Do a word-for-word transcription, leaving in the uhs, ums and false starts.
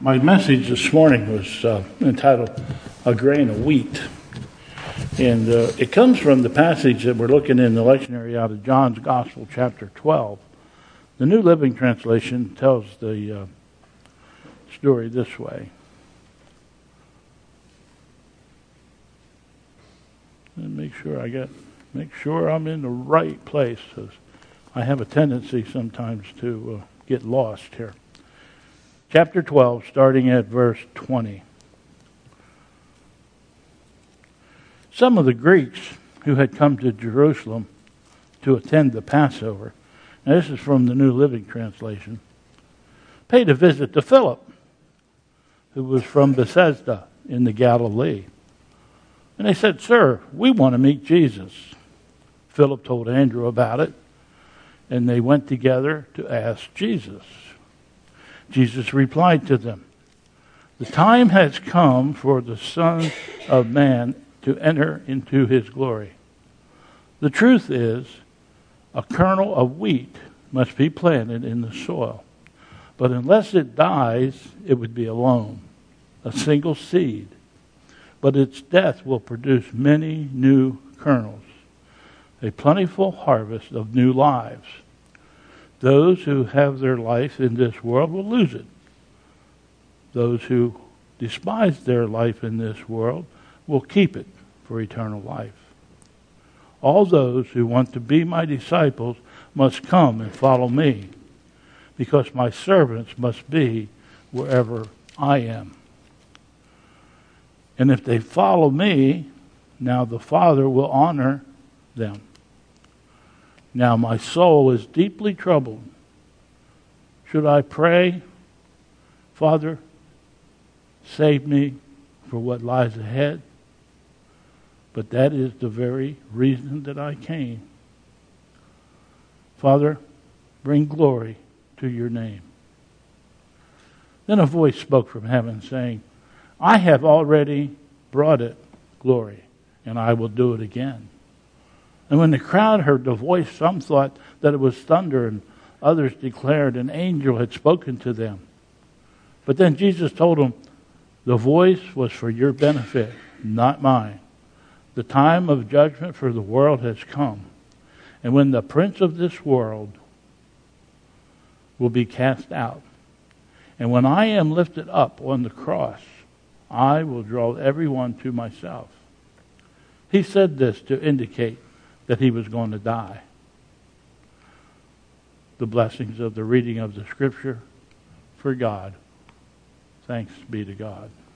My message this morning was uh, entitled A Grain of Wheat. And uh, it comes from the passage that we're looking in the lectionary out of John's Gospel, chapter twelve. The New Living Translation tells the uh, story this way. And make sure I get, make sure I'm in the right place, because I have a tendency sometimes to uh, get lost here. Chapter twelve, starting at verse twenty. Some of the Greeks who had come to Jerusalem to attend the Passover, now this is from the New Living Translation, paid a visit to Philip, who was from Bethsaida in the Galilee. And they said, "Sir, we want to meet Jesus." Philip told Andrew about it, and they went together to ask Jesus. Jesus replied to them, "The time has come for the Son of Man to enter into his glory. The truth is, a kernel of wheat must be planted in the soil, but unless it dies, it would be alone, a single seed. But its death will produce many new kernels, a plentiful harvest of new lives. Those who have their life in this world will lose it. Those who despise their life in this world will keep it for eternal life. All those who want to be my disciples must come and follow me, because my servants must be wherever I am. And if they follow me, now the Father will honor them. Now my soul is deeply troubled. Should I pray, 'Father, save me for what lies ahead'? But that is the very reason that I came. Father, bring glory to your name." Then a voice spoke from heaven, saying, "I have already brought it glory, and I will do it again." And when the crowd heard the voice, some thought that it was thunder, and others declared an angel had spoken to them. But then Jesus told them, "The voice was for your benefit, not mine. The time of judgment for the world has come. And when the prince of this world will be cast out, and when I am lifted up on the cross, I will draw everyone to myself." He said this to indicate that he was going to die. The blessings of the reading of the Scripture for God. Thanks be to God.